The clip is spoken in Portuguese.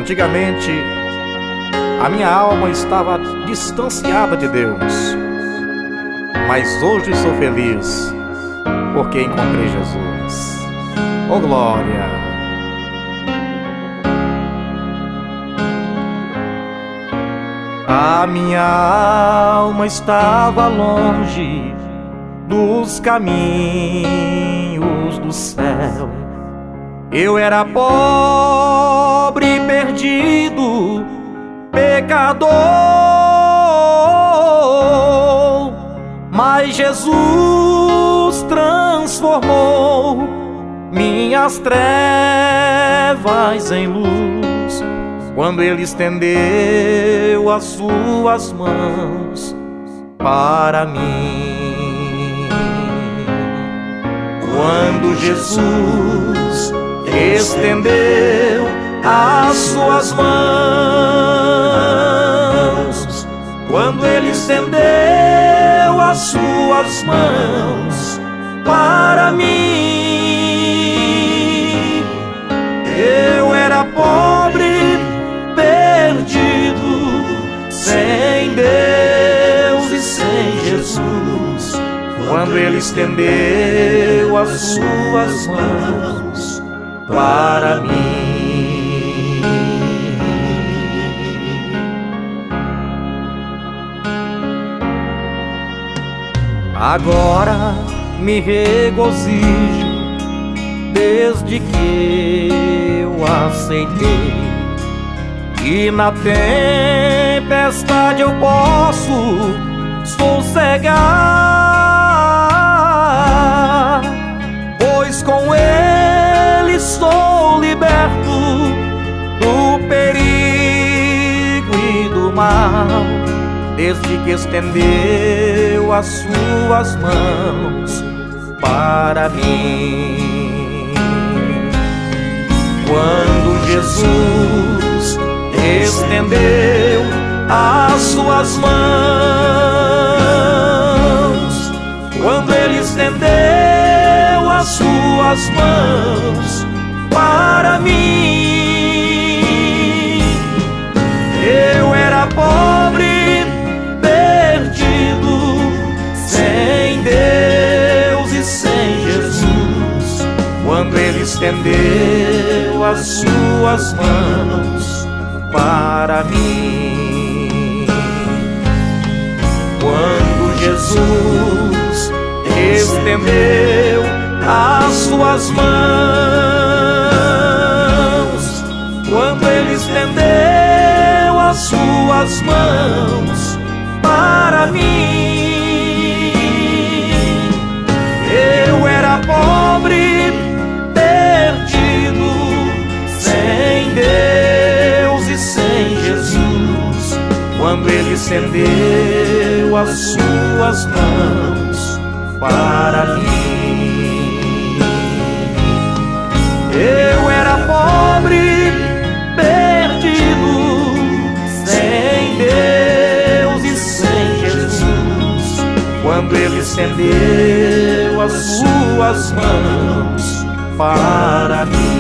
Antigamente, a minha alma estava distanciada de Deus, mas hoje sou feliz, porque encontrei Jesus. Oh glória! A minha alma estava longe dos caminhos do céu. Eu era pobre, perdido, pecador, mas Jesus transformou minhas trevas em luz, quando Ele estendeu as suas mãos para mim. Quando Jesus estendeu as suas mãos, quando Ele estendeu as suas mãos para mim, eu era pobre, perdido, sem Deus e sem Jesus. Quando Ele estendeu as suas mãos para mim. Agora me regozijo desde que eu aceitei, e na tempestade eu posso sossegar, pois com Ele sou liberto do perigo e do mal, desde que estendeu as suas mãos para mim. Quando Jesus estendeu as suas mãos, quando Ele estendeu as suas mãos para mim, eu era pobre, perdido, sem Deus e sem Jesus. Quando Ele estendeu as suas mãos para mim. Quando Jesus estendeu as suas mãos, quando Ele estendeu as suas mãos para mim, eu era pobre, perdido, sem Deus e sem Jesus. Quando Ele estendeu as suas mãos para mim, eu era pobre, perdido, sem Deus e sem Jesus. Quando Ele estendeu as suas mãos para mim.